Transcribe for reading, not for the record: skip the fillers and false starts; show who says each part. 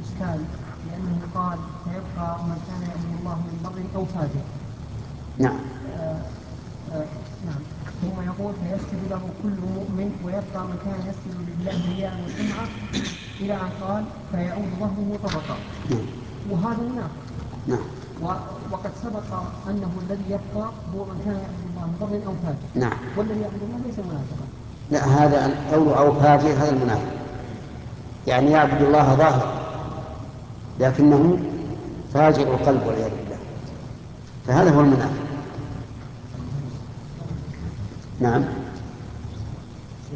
Speaker 1: إشكال، لأنه قال فيبقى من كان يعبد الله من بر أو فاجر.
Speaker 2: نعم.
Speaker 1: نعم. ثم يقول فيسجد له كل مؤمن ويبقى من كان يسجد لله رياء وسمعة، إلى أن قال فيعود ظهره طبقا.
Speaker 2: نعم.
Speaker 1: وهذا منافق.
Speaker 2: نعم.
Speaker 1: وقد سبق أنه الذي يبقى هو من كان يعبد الله من بر أو فاجر.
Speaker 2: نعم.
Speaker 1: والذي يعبد الله ليس منافقا.
Speaker 2: لا، هذا قول أو فاجر هذا المنافق، يعني يعبد الله ظاهرا لكنه فاجر القلب والعياذ بالله، فهذا هو المنافق. نعم.